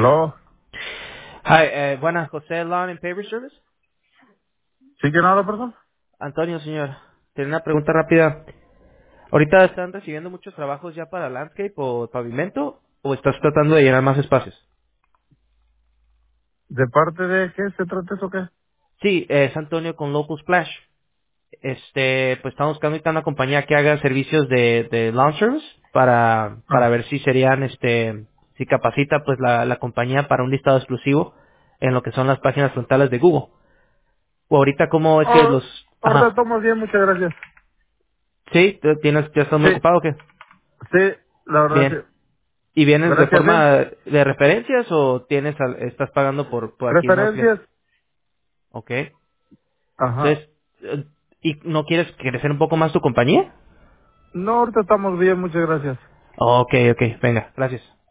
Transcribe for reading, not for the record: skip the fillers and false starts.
Aló. Hi, buenas, José Lawn and Paper Service. ¿Sí que nada, perdón? Antonio, señor. Tiene una pregunta rápida. ¿Ahorita están recibiendo muchos trabajos ya para landscape o pavimento o estás tratando de llenar más espacios? ¿De parte de qué se trata eso qué? Sí, es Antonio con Local Splash. Pues estamos buscando ahorita una compañía que haga servicios de lawn service para Ah. ver si serían, si capacita pues la compañía para un listado exclusivo en lo que son las páginas frontales de Google. O ahorita cómo es que Oh, los, ahorita ajá, estamos bien, muchas gracias. sí, ya estás muy Sí, ocupado o qué? sí, la verdad Bien. sí. ¿Y vienes de Gracias, ¿eh? forma de referencias o estás pagando por aquí unos clientes? ¿Referencias? Ok. Ajá. Entonces, ¿y no quieres crecer un poco más tu compañía? No, ahorita estamos bien, muchas gracias. Ok, ok, venga, gracias.